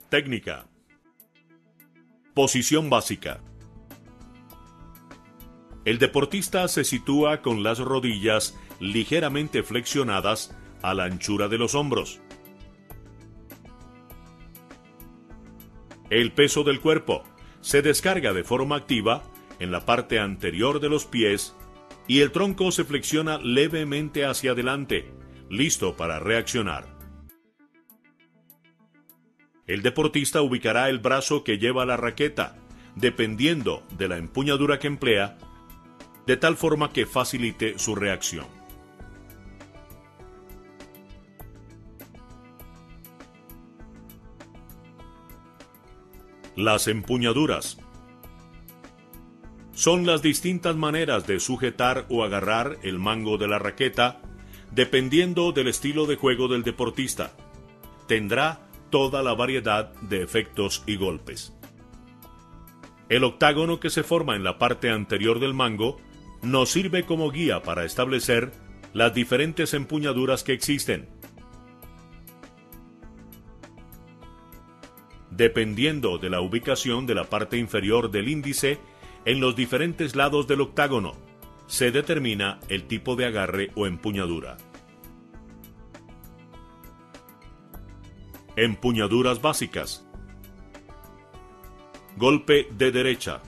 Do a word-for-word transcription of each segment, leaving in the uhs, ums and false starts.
Técnica. Posición básica. El deportista se sitúa con las rodillas ligeramente flexionadas a la anchura de los hombros. El peso del cuerpo se descarga de forma activa en la parte anterior de los pies y el tronco se flexiona levemente hacia adelante, listo para reaccionar. El deportista ubicará el brazo que lleva la raqueta, dependiendo de la empuñadura que emplea, de tal forma que facilite su reacción. Las empuñaduras son las distintas maneras de sujetar o agarrar el mango de la raqueta, dependiendo del estilo de juego del deportista. Tendrá toda la variedad de efectos y golpes. El octágono que se forma en la parte anterior del mango nos sirve como guía para establecer las diferentes empuñaduras que existen. Dependiendo de la ubicación de la parte inferior del índice en los diferentes lados del octágono, se determina el tipo de agarre o empuñadura. Empuñaduras básicas. Golpe de derecha.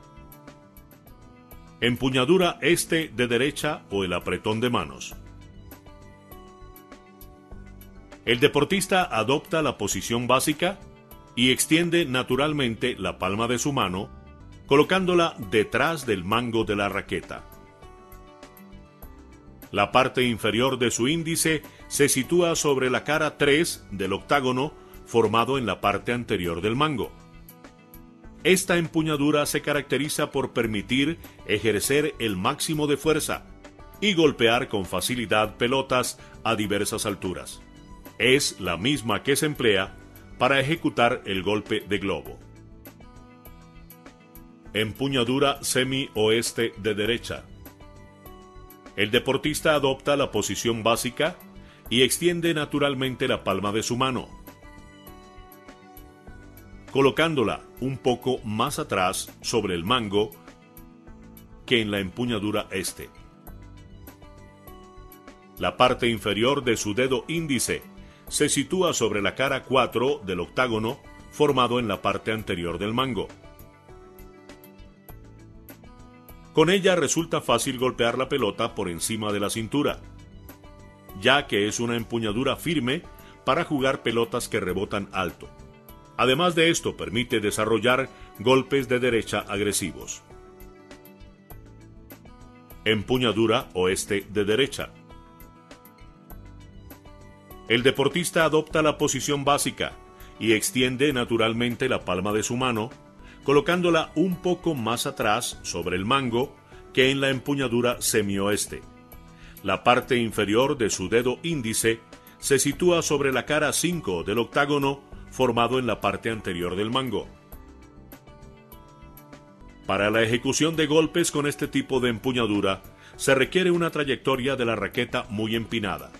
Empuñadura este de derecha o el apretón de manos. El deportista adopta la posición básica y extiende naturalmente la palma de su mano, colocándola detrás del mango de la raqueta. La parte inferior de su índice se sitúa sobre la cara tres del octágono formado en la parte anterior del mango. Esta empuñadura se caracteriza por permitir ejercer el máximo de fuerza y golpear con facilidad pelotas a diversas alturas. Es la misma que se emplea para ejecutar el golpe de globo. Empuñadura semi-oeste de derecha. El deportista adopta la posición básica y extiende naturalmente la palma de su mano, colocándola un poco más atrás sobre el mango que en la empuñadura este. La parte inferior de su dedo índice se sitúa sobre la cara cuatro del octágono formado en la parte anterior del mango. Con ella resulta fácil golpear la pelota por encima de la cintura, ya que es una empuñadura firme para jugar pelotas que rebotan alto. Además de esto, permite desarrollar golpes de derecha agresivos. Empuñadura oeste de derecha. El deportista adopta la posición básica y extiende naturalmente la palma de su mano, colocándola un poco más atrás sobre el mango que en la empuñadura semioeste. La parte inferior de su dedo índice se sitúa sobre la cara cinco del octágono formado en la parte anterior del mango. Para la ejecución de golpes con este tipo de empuñadura se requiere una trayectoria de la raqueta muy empinada.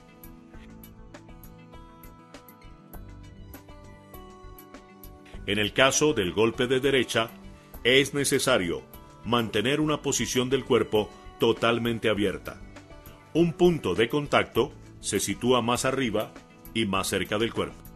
En el caso del golpe de derecha, es necesario mantener una posición del cuerpo totalmente abierta. Un punto de contacto se sitúa más arriba y más cerca del cuerpo.